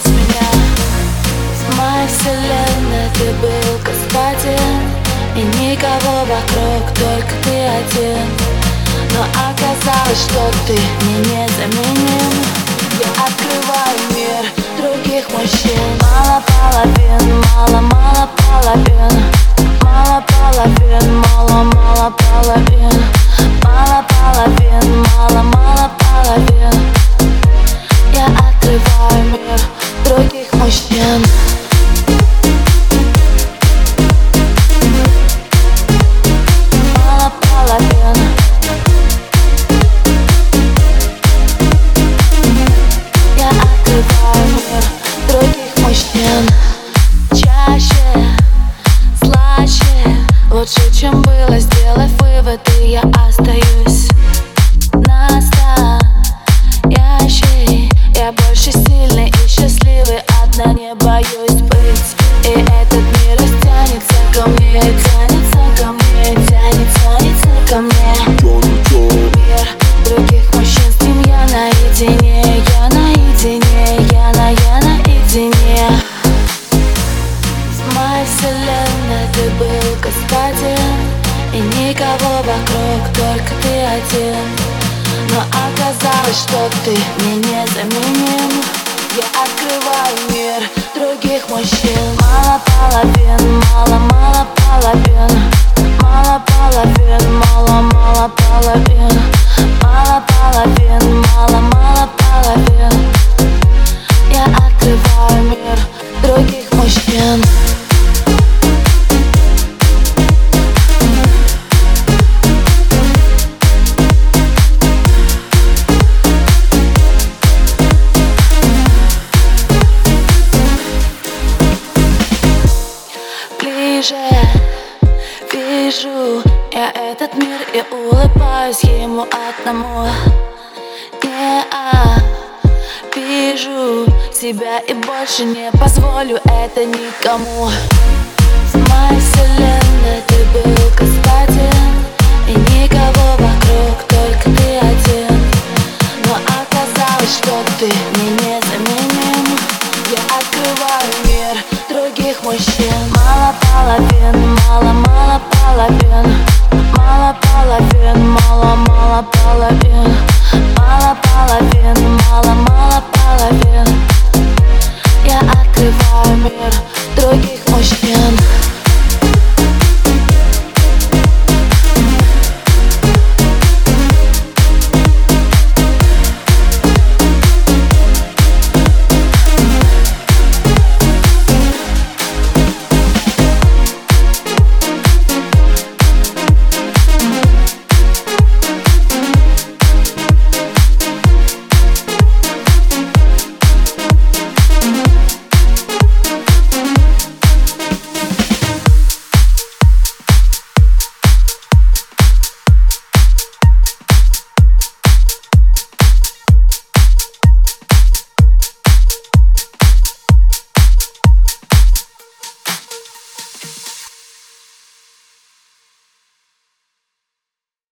без меня. В моей вселенной ты был господин, и никого вокруг, только ты один. Но оказалось, что ты мне незаменим. Я открываю мир других мужчин. Мало половин, мало половин. Мало половин, мало половин. Мало половин, мало половин. Я открываю мир других мужчин. Мало половин. Я открываю мир других мужчин. Чаще, слаще, лучше, чем было. Сделав выводы, я остаюсь настоящей. Я больше сильный и счастливый, одна не боюсь быть. И этот мир растянется ко мне, тянется ко мне, тянется ко мне. Мир других мужчин, с ним я наедине, я наедине, я наедине. В моей вселенной ты был господин, и никого вокруг, только ты один. Но оказалось, что ты мне незаменим. Я открываю мир других мужчин. Мало половин, мало половин. Мало половин, мало половин. Мало половин, мало половин. Я открываю мир других мужчин. Вижу я этот мир и улыбаюсь ему одному. Вижу себя и больше не позволю это никому. В моей вселенной ты был господин, и никого вокруг, только ты один. Но оказалось, что ты мне незаменим. Я открываю мир других мужчин. Мало половин, мало половин. Мало половин, мало половин.